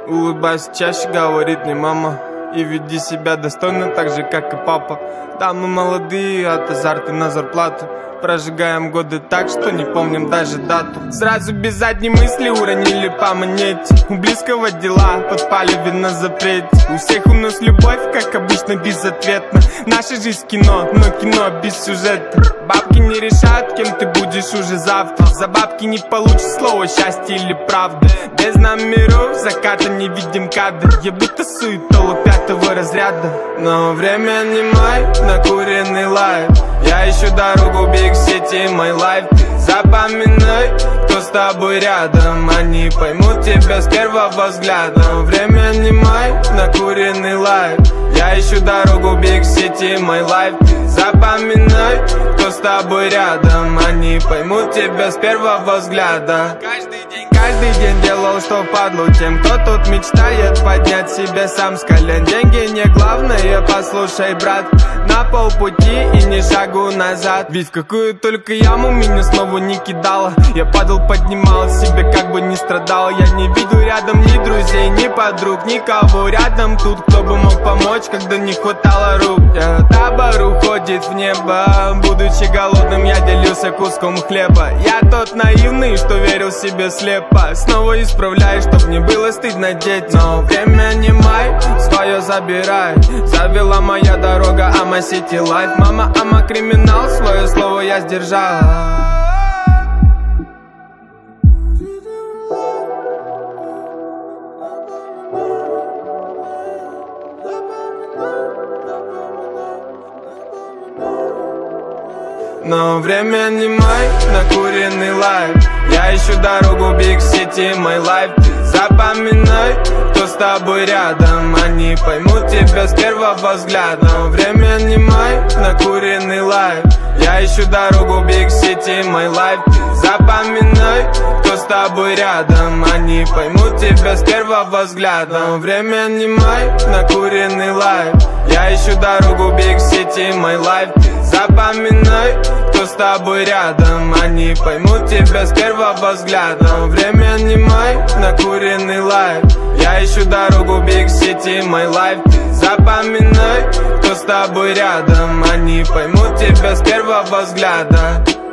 Улыбайся чаще, говорит мне мама, и веди себя достойно, так же, как и папа. Да, мы молодые, от азарта на зарплату. Прожигаем годы так, что не помним даже дату. Сразу без задней мысли уронили по монете. У близкого дела подпали вина запрете. У всех у нас любовь, как обычно, безответна. Наша жизнь кино, но кино без сюжета. Бабки не решают, кем ты будешь уже завтра. За бабки не получишь слово счастье или правда. Без номеров заката не видим кадр. Я будто суетолог 5-го разряда. Но время не май, накуренный лайф. Я ищу дорогу, бег в сети, мой лайф. Ты запоминай, кто с тобой рядом. Они поймут тебя с первого взгляда. Время не май, накуренный лайф. Я ищу дорогу, бег в сети, мой лайф. Ты запоминай, кто с тобой рядом. Они поймут тебя с первого взгляда. Каждый день делал, что падлу тем, кто тут мечтает поднять себя сам с колен. Деньги не главное, послушай, брат. На полпути и ни шагу назад. Ведь в какую только яму меня снова не кидало. Я падал, поднимал себя, как бы не страдал. Я не видел рядом ни друзей, ни подруг, никого рядом тут, кто бы мог помочь, когда не хватало рук. Табор уходит в небо. Будучи голодным, я делился куском хлеба. Я тот наивный, что верил себе слепо. Снова исправляю, чтоб не было стыдно детям. Но время не май, свое забирай. Завела моя дорога, Ама Сити Лайф. Мама, Ама криминал, свое слово я сдержал. Но время не май, накуренный лайф. Я ищу дорогу, биг сити, мой лайф. Ты запоминай, кто с тобой рядом. Они поймут тебя с первого взгляда. Но время не май, накуренный лайф. Я ищу дорогу, биг сити, мой лайф. Ты запоминай, кто с тобой рядом. Они поймут тебя с первого взгляда. Но время не май, накуренный лайф. Я ищу дорогу, биг сити, мой лайф. Ты запоминай, кто с тобой рядом. Они поймут тебя с первого взгляда. Но время не май, накуренный лайф. Я ищу дорогу, биг сити, мой лайф. Ты запоминай, кто с тобой рядом. Они поймут тебя с первого взгляда.